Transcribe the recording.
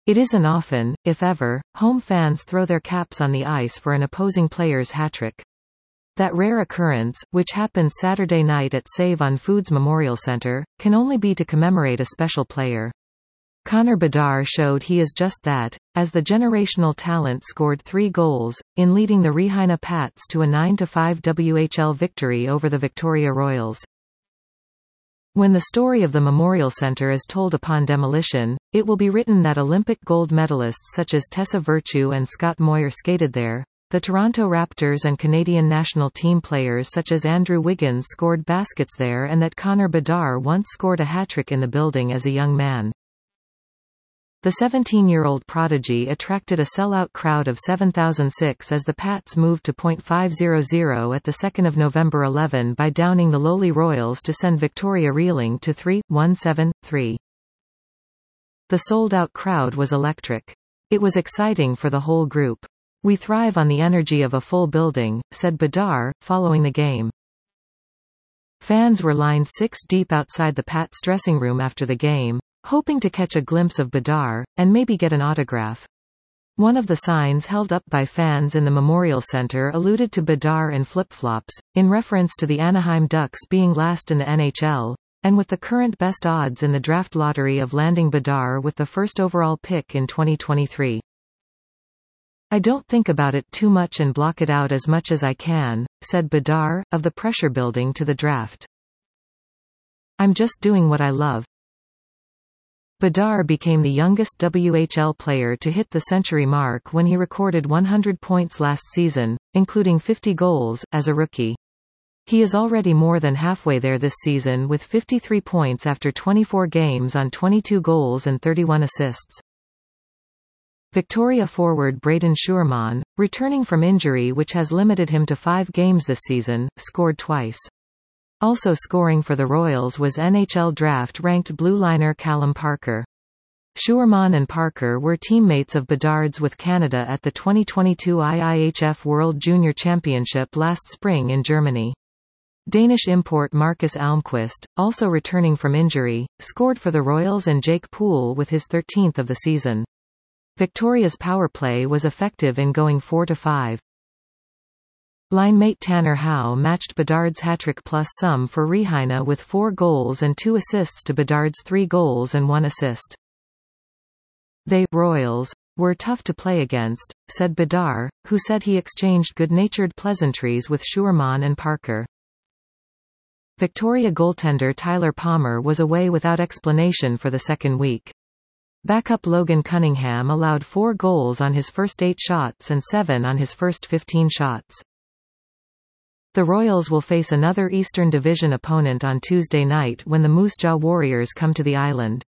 It isn't often, if ever, home fans throw their caps on the ice for an opposing player's hat-trick. That rare occurrence, which happened Saturday night at Save on Foods Memorial Centre, can only be to commemorate a special player. Connor Bedard showed he is just that, as the generational talent scored 3 goals, in leading the Rihaina Pats to a 9-5 WHL victory over the Victoria Royals. When the story of the Memorial Centre is told upon demolition, it will be written that Olympic gold medalists such as Tessa Virtue and Scott Moir skated there, the Toronto Raptors and Canadian national team players such as Andrew Wiggins scored baskets there, and that Connor Bedard once scored a hat-trick in the building as a young man. The 17-year-old prodigy attracted a sellout crowd of 7,006 as the Pats moved to .500 at the 2nd of November 11 by downing the lowly Royals to send Victoria reeling to 3-1-7-3. The sold-out crowd was electric. It was exciting for the whole group. "We thrive on the energy of a full building," said Bedard, following the game. Fans were lined 6 deep outside the Pats dressing room after the game, hoping to catch a glimpse of Bedard, and maybe get an autograph. One of the signs held up by fans in the Memorial Centre alluded to Bedard in flip-flops, in reference to the Anaheim Ducks being last in the NHL, and with the current best odds in the draft lottery of landing Bedard with the first overall pick in 2023. "I don't think about it too much and block it out as much as I can," said Bedard, of the pressure building to the draft. "I'm just doing what I love." Bedard became the youngest WHL player to hit the century mark when he recorded 100 points last season, including 50 goals, as a rookie. He is already more than halfway there this season with 53 points after 24 games on 22 goals and 31 assists. Victoria forward Braden Schuurman, returning from injury which has limited him to 5 games this season, scored twice. Also scoring for the Royals was NHL draft-ranked blue liner Callum Parker. Schuurman and Parker were teammates of Bedard's with Canada at the 2022 IIHF World Junior Championship last spring in Germany. Danish import Marcus Almqvist, also returning from injury, scored for the Royals and Jake Poole with his 13th of the season. Victoria's power play was effective in going 4-5. Line-mate Tanner Howe matched Bedard's hat-trick plus some for Rihaina with 4 goals and 2 assists to Bedard's 3 goals and 1 assist. "They, Royals, were tough to play against," said Bedard, who said he exchanged good-natured pleasantries with Schuurman and Parker. Victoria goaltender Tyler Palmer was away without explanation for the second week. Backup Logan Cunningham allowed 4 goals on his first 8 shots and 7 on his first 15 shots. The Royals will face another Eastern Division opponent on Tuesday night when the Moose Jaw Warriors come to the island.